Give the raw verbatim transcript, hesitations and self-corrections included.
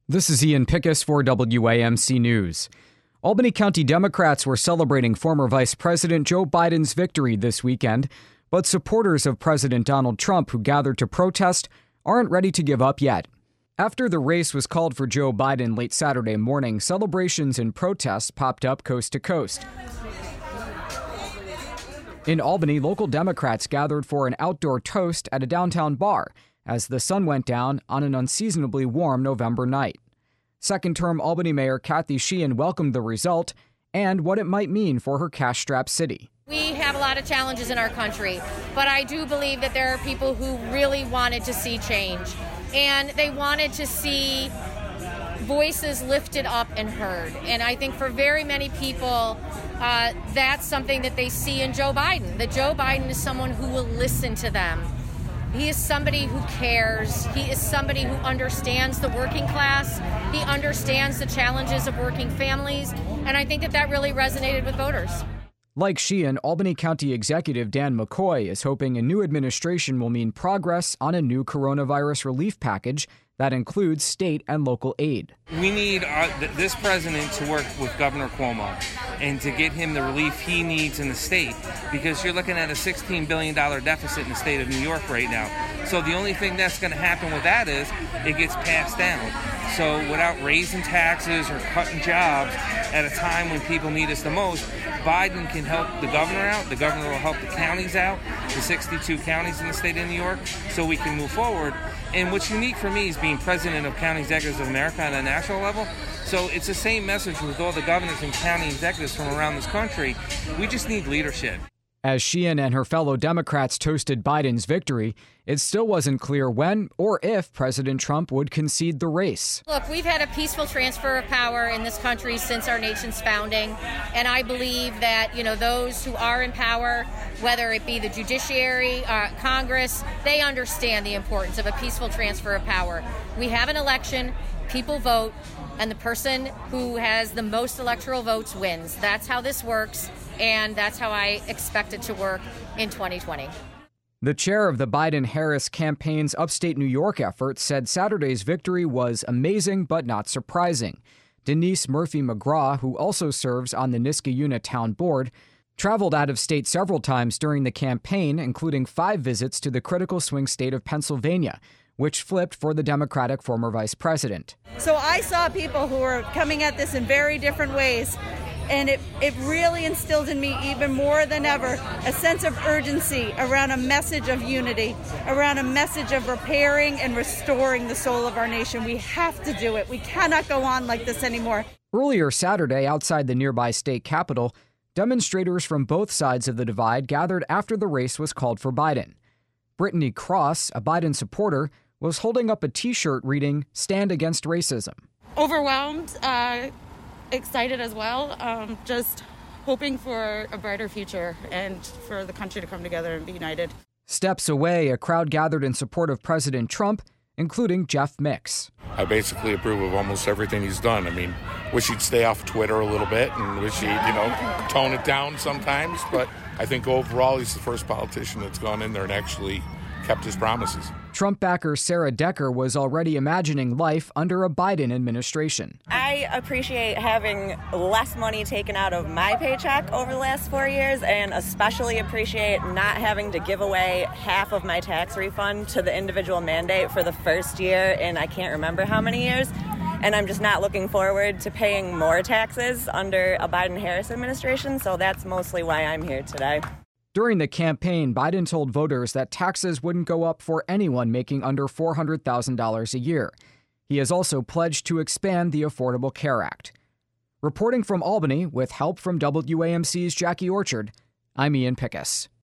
This is Ian Pickus for W A M C News. Albany County Democrats were celebrating former Vice President Joe Biden's victory this weekend, but supporters of President Donald Trump who gathered to protest aren't ready to give up yet. After the race was called for Joe Biden late Saturday morning, celebrations and protests popped up coast to coast. In Albany, local Democrats gathered for an outdoor toast at a downtown bar as the sun went down on an unseasonably warm November night. Second-term Albany Mayor Kathy Sheehan welcomed the result and what it might mean for her cash-strapped city. We have a lot of challenges in our country, but I do believe that there are people who really wanted to see change, and they wanted to see voices lifted up and heard. And I think for very many people, uh, that's something that they see in Joe Biden, that Joe Biden is someone who will listen to them. He is somebody who cares. He is somebody who understands the working class. He understands the challenges of working families. And I think that that really resonated with voters. Like Sheehan, Albany County Executive Dan McCoy is hoping a new administration will mean progress on a new coronavirus relief package that includes state and local aid. We need our, th- this president to work with Governor Cuomo and to get him the relief he needs in the state, because you're looking at a sixteen billion dollars deficit in the state of New York right now. So the only thing that's going to happen with that is it gets passed down. So without raising taxes or cutting jobs at a time when people need us the most, Biden can help the governor out. The governor will help the counties out, the sixty-two counties in the state of New York, so we can move forward. And what's unique for me is being president of County Executives of America on a national level. So it's the same message with all the governors and county executives from around this country. We just need leadership. As Sheehan and her fellow Democrats toasted Biden's victory, it still wasn't clear when or if President Trump would concede the race. Look, we've had a peaceful transfer of power in this country since our nation's founding, and I believe that, you know, those who are in power, whether it be the judiciary, uh, Congress, they understand the importance of a peaceful transfer of power. We have an election, people vote, and the person who has the most electoral votes wins. That's how this works. And that's how I expect it to work in twenty twenty. The chair of the Biden-Harris campaign's upstate New York effort said Saturday's victory was amazing but not surprising. Denise Murphy-McGraw, who also serves on the Niskayuna Town Board, traveled out of state several times during the campaign, including five visits to the critical swing state of Pennsylvania, which flipped for the Democratic former vice president. So I saw people who were coming at this in very different ways. And it, it really instilled in me even more than ever a sense of urgency around a message of unity, around a message of repairing and restoring the soul of our nation. We have to do it. We cannot go on like this anymore. Earlier Saturday, outside the nearby state capitol, demonstrators from both sides of the divide gathered after the race was called for Biden. Brittany Cross, a Biden supporter, was holding up a T-shirt reading, "Stand Against Racism." Overwhelmed, uh... excited as well, um, just hoping for a brighter future and for the country to come together and be united. Steps away, a crowd gathered in support of President Trump, including Jeff Mix. I basically approve of almost everything he's done. I mean, wish he'd stay off Twitter a little bit and wish he'd, you know, tone it down sometimes. But I think overall he's the first politician that's gone in there and actually kept his promises. Trump backer Sarah Decker was already imagining life under a Biden administration. I appreciate having less money taken out of my paycheck over the last four years, and especially appreciate not having to give away half of my tax refund to the individual mandate for the first year in I can't remember how many years. And I'm just not looking forward to paying more taxes under a Biden-Harris administration, so that's mostly why I'm here today. During the campaign, Biden told voters that taxes wouldn't go up for anyone making under four hundred thousand dollars a year. He has also pledged to expand the Affordable Care Act. Reporting from Albany, with help from W A M C's Jackie Orchard, I'm Ian Pickus.